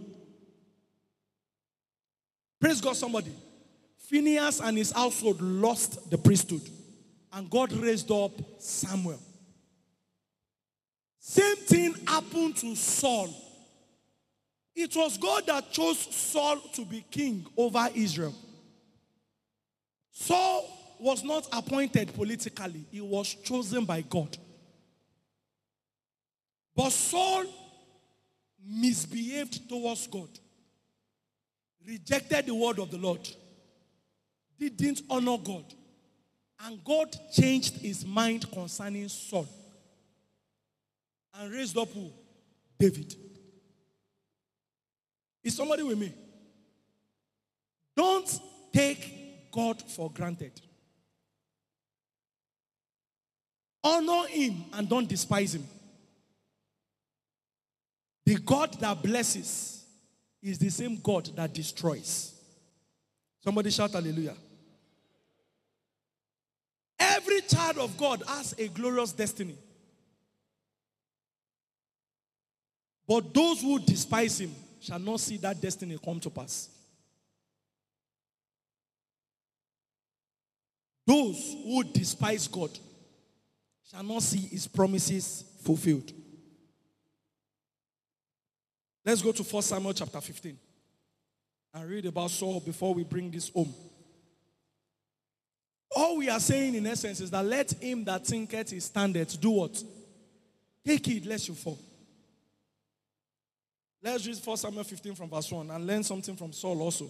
Praise God, somebody. Phinehas and his household lost the priesthood, and God raised up Samuel. Same thing happened to Saul. It was God that chose Saul to be king over Israel. Saul was not appointed politically. He was chosen by God. But Saul misbehaved towards God, rejected the word of the Lord, didn't honor God, and God changed his mind concerning Saul and raised up who? David. Is somebody with me? Don't take God for granted. Honor him and don't despise him. The God that blesses is the same God that destroys. Somebody shout hallelujah. Every child of God has a glorious destiny. But those who despise him shall not see that destiny come to pass. Those who despise God shall not see his promises fulfilled. Let's go to First Samuel chapter fifteen and read about Saul before we bring this home. All we are saying in essence is that let him that thinketh he standeth do what? Take it lest you fall. Let's read First Samuel fifteen from verse one and learn something from Saul also.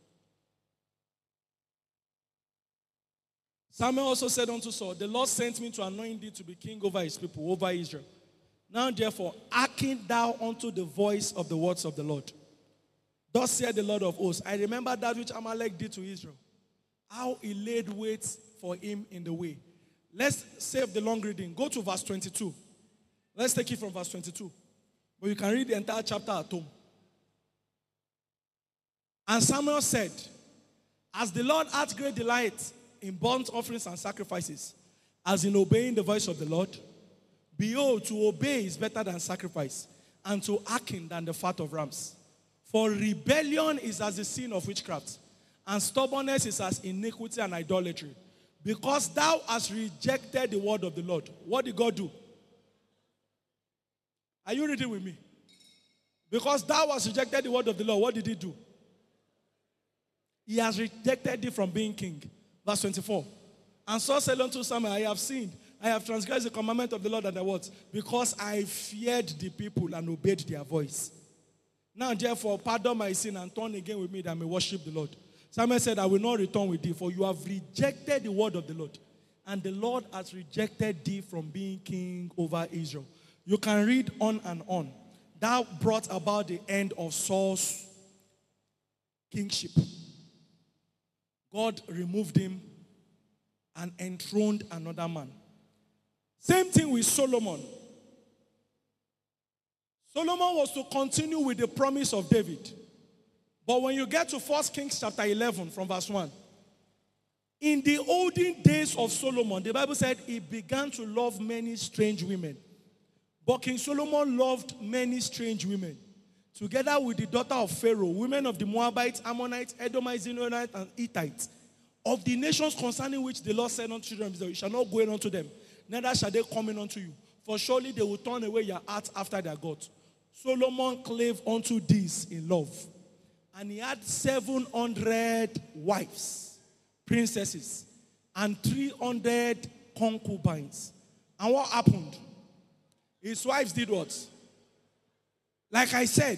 Samuel also said unto Saul, the Lord sent me to anoint thee to be king over his people, over Israel. Now therefore, hearken thou unto the voice of the words of the Lord. Thus saith the Lord of hosts, I remember that which Amalek did to Israel, how he laid wait for him in the way. Let's save the long reading. Go to verse twenty-two. Let's take it from verse twenty-two. But you can read the entire chapter at home. And Samuel said, as the Lord hath great delight in burnt offerings and sacrifices, as in obeying the voice of the Lord, behold, to obey is better than sacrifice, and to hearken than the fat of rams. For rebellion is as the sin of witchcraft, and stubbornness is as iniquity and idolatry. Because thou hast rejected the word of the Lord. What did God do? Are you reading with me? Because thou hast rejected the word of the Lord, what did he do? He has rejected thee from being king. Verse twenty-four. And Saul said unto Samuel, I have sinned. I have transgressed the commandment of the Lord and the words, because I feared the people and obeyed their voice. Now therefore, pardon my sin and turn again with me that I may worship the Lord. Samuel said, I will not return with thee, for you have rejected the word of the Lord, and the Lord has rejected thee from being king over Israel. You can read on and on. That brought about the end of Saul's kingship. God removed him and enthroned another man. Same thing with Solomon. Solomon was to continue with the promise of David. But when you get to First Kings chapter eleven from verse one, in the olden days of Solomon, the Bible said he began to love many strange women. But King Solomon loved many strange women, together with the daughter of Pharaoh, women of the Moabites, Ammonites, Edomites, Zidonites, and Hittites, of the nations concerning which the Lord said unto children of Israel, you shall not go in unto them, neither shall they come in unto you, for surely they will turn away your heart after their God. Solomon clave unto these in love, and he had seven hundred wives, princesses, and three hundred concubines. And what happened? His wives did what? Like I said,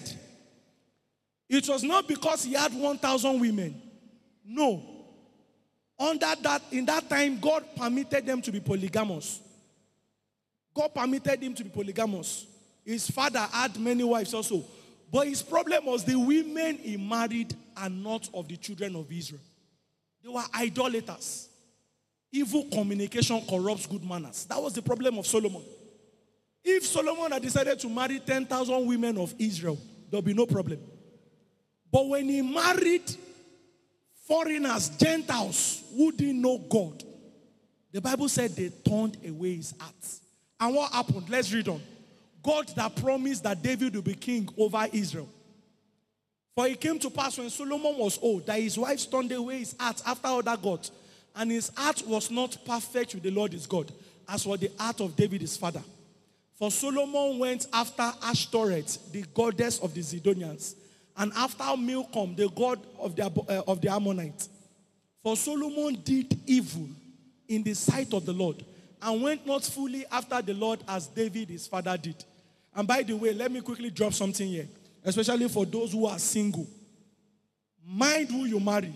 it was not because he had one thousand women. No. Under that, in that time, God permitted them to be polygamous. God permitted him to be polygamous. His father had many wives also. But his problem was the women he married are not of the children of Israel. They were idolaters. Evil communication corrupts good manners. That was the problem of Solomon. If Solomon had decided to marry ten thousand women of Israel, there would be no problem. But when he married foreigners, Gentiles, who didn't know God, the Bible said they turned away his heart. And what happened? Let's read on. God that promised that David would be king over Israel. For it came to pass when Solomon was old, that his wives turned away his heart after other gods, and his heart was not perfect with the Lord his God, as was the heart of David his father. For Solomon went after Ashtoreth, the goddess of the Zidonians, and after Milcom, the god of the, uh, of the Ammonites. For Solomon did evil in the sight of the Lord, and went not fully after the Lord as David his father did. And by the way, let me quickly drop something here, especially for those who are single. Mind who you marry.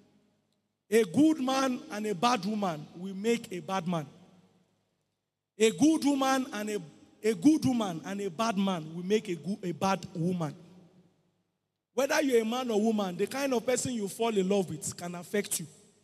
A good man and a bad woman will make a bad man. A good woman and a A good woman and a bad man will make a, good, a bad woman. Whether you're a man or woman, the kind of person you fall in love with can affect you.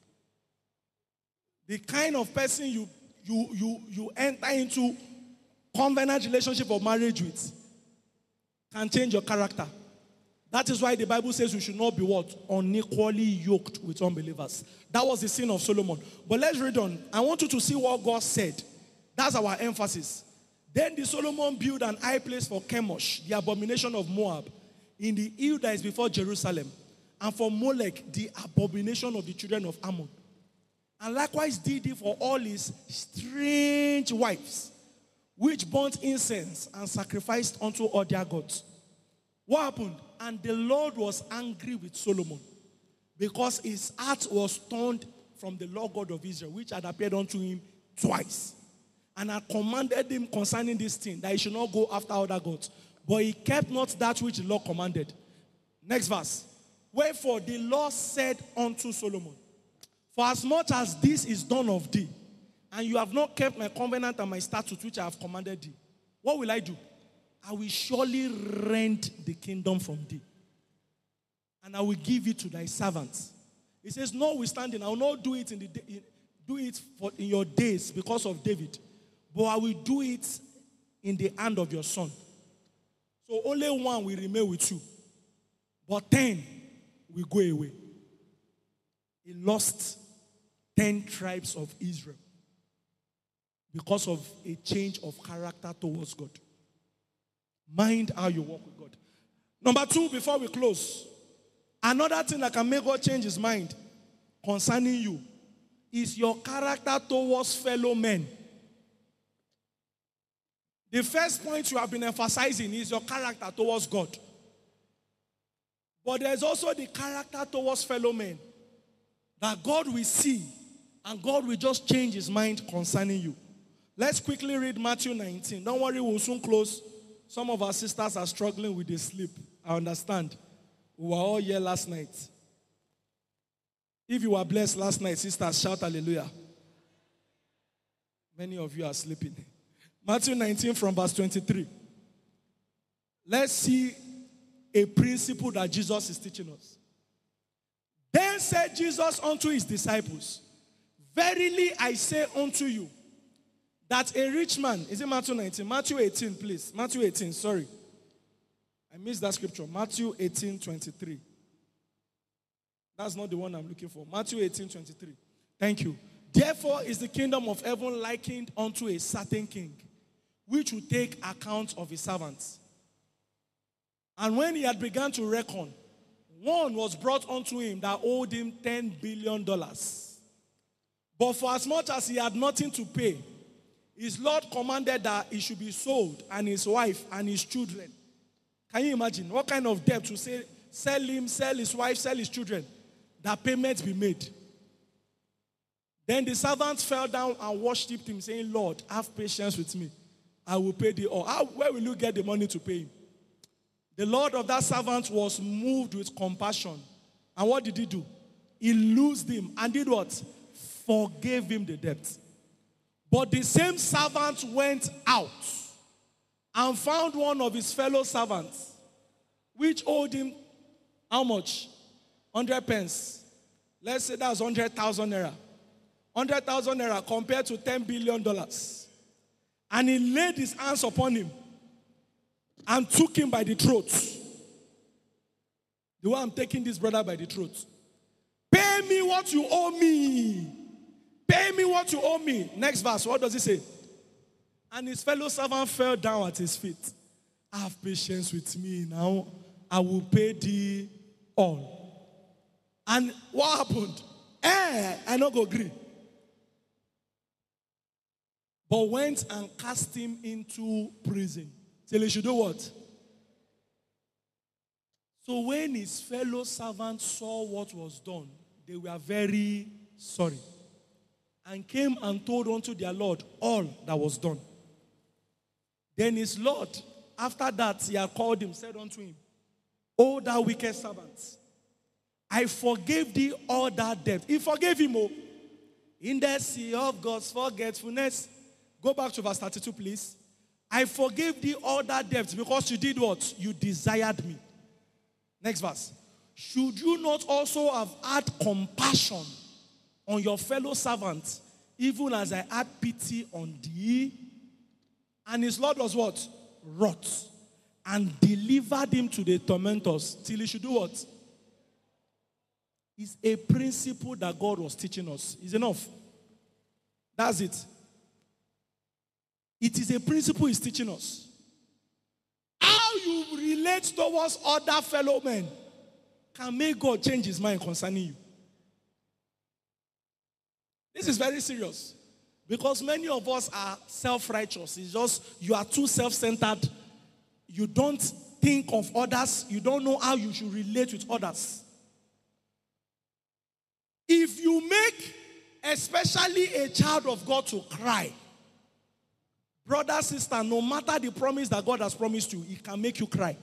The kind of person you, you, you, you enter into covenant relationship or marriage with can change your character. That is why the Bible says we should not be what? Unequally yoked with unbelievers. That was the sin of Solomon. But let's read on. I want you to see what God said. That's our emphasis. Then the Solomon built an high place for Chemosh, the abomination of Moab, in the hill that is before Jerusalem, and for Molech, the abomination of the children of Ammon. And likewise did he for all his strange wives, which burnt incense and sacrificed unto all their gods. What happened? And the Lord was angry with Solomon, because his heart was turned from the Lord God of Israel, which had appeared unto him twice, and had commanded him concerning this thing, that he should not go after other gods. But he kept not that which the Lord commanded. Next verse. Wherefore the Lord said unto Solomon, for as much as this is done of thee, and you have not kept my covenant and my statutes which I have commanded thee, what will I do? I will surely rend the kingdom from thee, and I will give it to thy servants. He says, notwithstanding, I will not do it in the in, do it for in your days because of David, but I will do it in the hand of your son. So only one will remain with you, but ten will go away. He lost ten tribes of Israel because of a change of character towards God. Mind how you walk with God. Number two, before we close, another thing that can make God change his mind concerning you is your character towards fellow men. The first point you have been emphasizing is your character towards God. But there's also the character towards fellow men that God will see, and God will just change his mind concerning you. Let's quickly read Matthew nineteen. Don't worry, we'll soon close. Some of our sisters are struggling with the sleep. I understand. We were all here last night. If you were blessed last night, sisters, shout hallelujah. Many of you are sleeping. Matthew nineteen from verse twenty-three. Let's see a principle that Jesus is teaching us. Then said Jesus unto his disciples, verily I say unto you, that a rich man, is it Matthew nineteen? Matthew eighteen, please. Matthew eighteen, sorry. I missed that scripture. Matthew eighteen, twenty-three. That's not the one I'm looking for. Matthew eighteen, twenty-three. Thank you. Therefore is the kingdom of heaven likened unto a certain king, which will take account of his servants. And when he had begun to reckon, one was brought unto him that owed him ten billion dollars. But for as much as he had nothing to pay, his Lord commanded that he should be sold, and his wife and his children. Can you imagine what kind of debt to say, sell him, sell his wife, sell his children, that payments be made? Then the servant fell down and worshipped him, saying, Lord, have patience with me. I will pay thee all. How, where will you get the money to pay him? The Lord of that servant was moved with compassion. And what did he do? He loosed him and did what? Forgave him the debt. But the same servant went out and found one of his fellow servants, which owed him how much? one hundred pence. Let's say that's one hundred thousand naira. one hundred thousand naira compared to ten billion dollars. And he laid his hands upon him and took him by the throat. The way I'm taking this brother by the throat. Pay me what you owe me. Pay me what you owe me. Next verse, what does he say? And his fellow servant fell down at his feet. Have patience with me now. I will pay thee all. And what happened? Eh, I not go agree. But went and cast him into prison. Till he should do what? So when his fellow servants saw what was done, they were very sorry, and came and told unto their Lord all that was done. Then his Lord, after that he had called him, said unto him, O thou wicked servant, I forgave thee all that debt. He forgave him all. In the sea of God's forgetfulness. Go back to verse thirty-two, please. I forgave thee all that debt because you did what? You desired me. Next verse. Should you not also have had compassion on your fellow servants, even as I had pity on thee? And his Lord was what? Wroth, and delivered him to the tormentors till he should do what? It's a principle that God was teaching us. It's enough. That's it. It is a principle he's teaching us. How you relate towards other fellow men can make God change his mind concerning you. This is very serious. Because many of us are self-righteous. It's just you are too self-centered. You don't think of others. You don't know how you should relate with others. If you make especially a child of God, to cry. Brother, sister, no matter the promise that God has promised you, it can make you cry.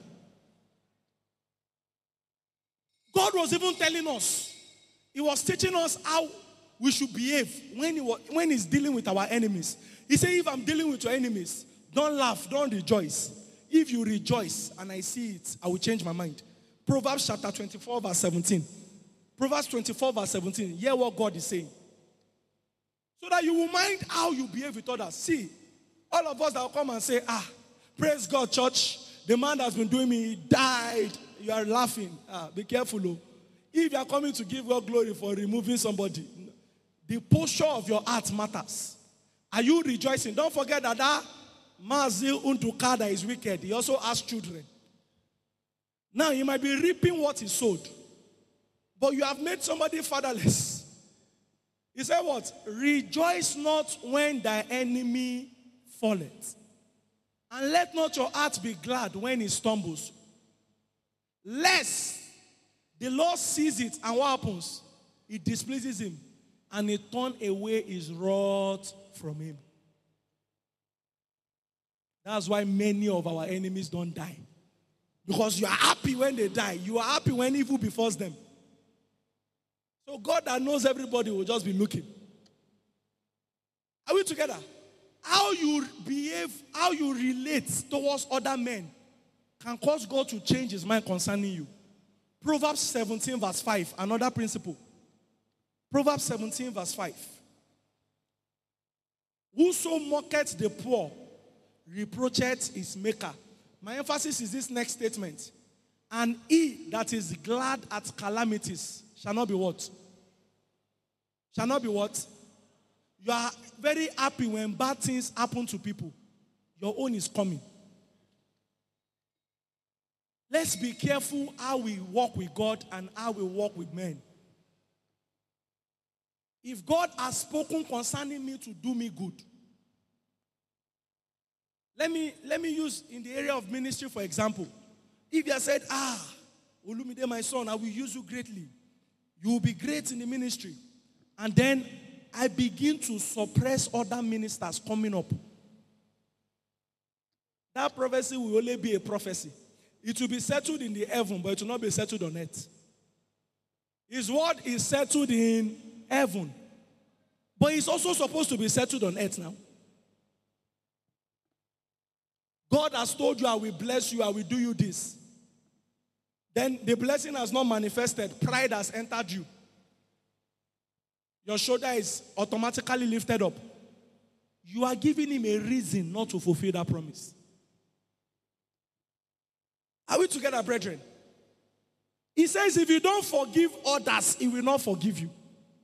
God was even telling us, He was teaching us how we should behave when, he was, when He's dealing with our enemies. He said, if I'm dealing with your enemies, don't laugh, don't rejoice. If you rejoice and I see it, I will change my mind. Proverbs chapter twenty-four, verse seventeen. Proverbs twenty-four, verse seventeen. Hear what God is saying. So that you will mind how you behave with others. See, all of us that will come and say, ah, praise God, church. The man that's been doing me, he died. You are laughing. Ah, be careful, oh. If you are coming to give God glory for removing somebody, the posture of your heart matters. Are you rejoicing? Don't forget that that Mazil Untukada is wicked. He also has children. Now, you might be reaping what he sowed. But you have made somebody fatherless. He said what? Rejoice not when thy enemy falleth. And let not your heart be glad when he stumbles. Lest the Lord sees it, and what happens? It displeases him. And he turns away his wrath from him. That's why many of our enemies don't die. Because you are happy when they die. You are happy when evil befalls them. So God that knows everybody will just be looking. Are we together? How you behave, how you relate towards other men can cause God to change his mind concerning you. Proverbs seventeen verse five, another principle. Proverbs seventeen verse five. Whoso mocketh the poor, reproacheth his maker. My emphasis is this next statement. And he that is glad at calamities shall not be what? Shall not be what? You are very happy when bad things happen to people. Your own is coming. Let's be careful how we walk with God and how we walk with men. If God has spoken concerning me to do me good, let me, let me use in the area of ministry, for example. If you have said, ah, Olumide, my son, I will use you greatly. You will be great in the ministry. And then I begin to suppress other ministers coming up. That prophecy will only be a prophecy. It will be settled in the heaven, but it will not be settled on earth. His word is settled in heaven. But it's also supposed to be settled on earth now. God has told you, I will bless you, I will do you this. Then the blessing has not manifested. Pride has entered you. Your shoulder is automatically lifted up. You are giving him a reason not to fulfill that promise. Are we together, brethren? He says, if you don't forgive others, he will not forgive you.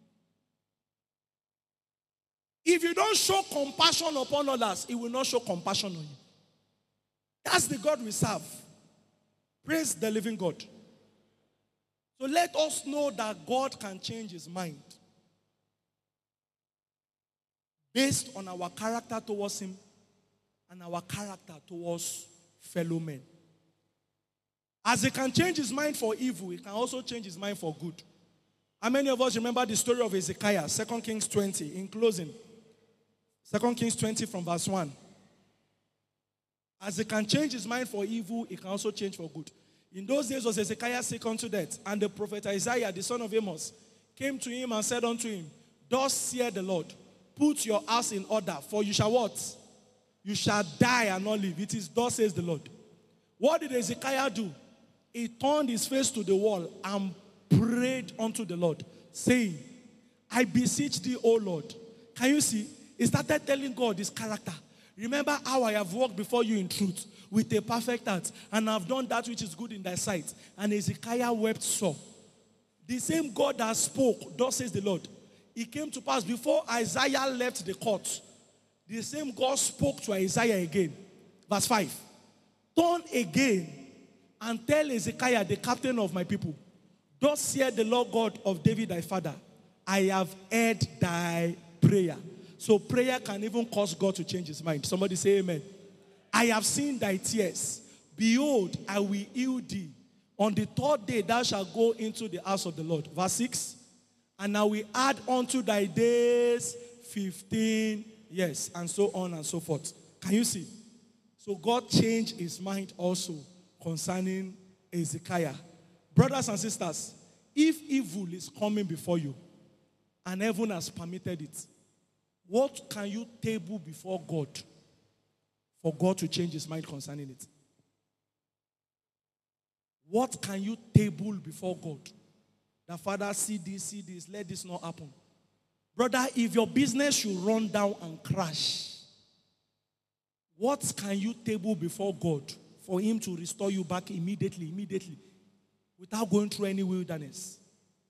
If you don't show compassion upon others, he will not show compassion on you. That's the God we serve. Praise the living God. So let us know that God can change his mind based on our character towards him and our character towards fellow men. As he can change his mind for evil, he can also change his mind for good. How many of us remember the story of Hezekiah, Second Kings twenty, in closing? Second Kings twenty from verse one. As he can change his mind for evil, he can also change for good. In those days was Hezekiah sick unto death, and the prophet Isaiah, the son of Amos, came to him and said unto him, thus saith the Lord, put your house in order, for you shall what? You shall die and not live. It is thus says the Lord. What did Hezekiah do? He turned his face to the wall and prayed unto the Lord, saying, I beseech thee, O Lord. Can you see? He started telling God his character. Remember how I have walked before you in truth with a perfect heart, and I have done that which is good in thy sight. And Hezekiah wept sore. The same God that spoke, thus says the Lord. It came to pass before Isaiah left the court. The same God spoke to Isaiah again. Verse five. Turn again and tell Hezekiah, the captain of my people, thus saith the Lord God of David thy father, I have heard thy prayer. So prayer can even cause God to change his mind. Somebody say amen. I have seen thy tears. Behold, I will heal thee. On the third day thou shalt go into the house of the Lord. Verse six. And I will add unto thy days fifteen years, and so on and so forth. Can you see? So God changed his mind also concerning Hezekiah. Brothers and sisters, if evil is coming before you, and heaven has permitted it, what can you table before God for God to change his mind concerning it? What can you table before God? The Father, see this, see this, let this not happen. Brother, if your business should run down and crash, what can you table before God for him to restore you back immediately, immediately, without going through any wilderness?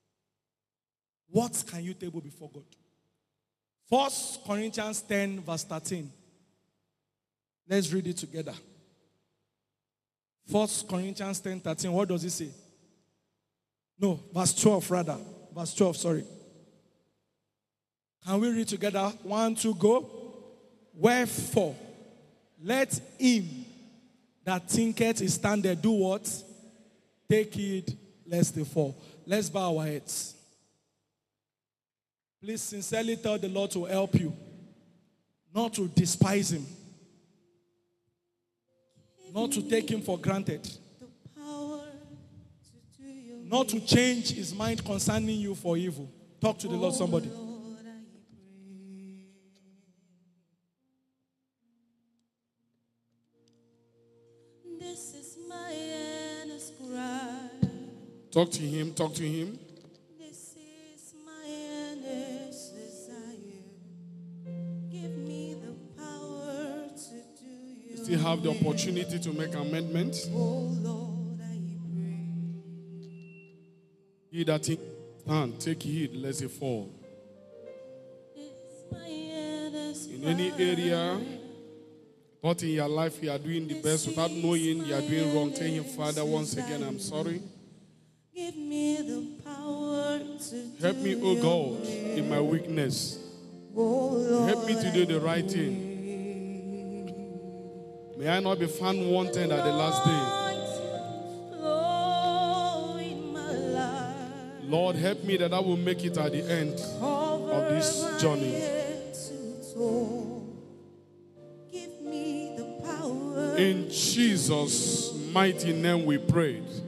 What can you table before God? First Corinthians ten, verse thirteen. Let's read it together. First Corinthians ten, thirteen. What does it say? No, verse twelve rather. Verse twelve, sorry. Can we read together? One, two, go. Wherefore, let him that thinketh is standeth do what? Take heed lest they fall. Let's bow our heads. Please sincerely tell the Lord to help you, not to despise him, not to take him for granted, not to change his mind concerning you for evil. Talk to the Lord, somebody. This is my earnest cry. Talk to him, talk to him. This is my earnest desire. Give me the power to do your You still have the opportunity to make amendments. Oh Lord, I pray. He that think stand, take heed lest he fall. It's my earnest In any area, thought in your life you are doing the best without knowing you are doing wrong, tell him, Father, once again, I'm sorry. Give me the power to Help me, do O your God, will. in my weakness. Oh Lord, Help me to do the right thing. May I not be found wanted at the last day. flow in my life. Lord, help me that I will make it at the end of this journey. Give me the power. In Jesus' mighty name we prayed.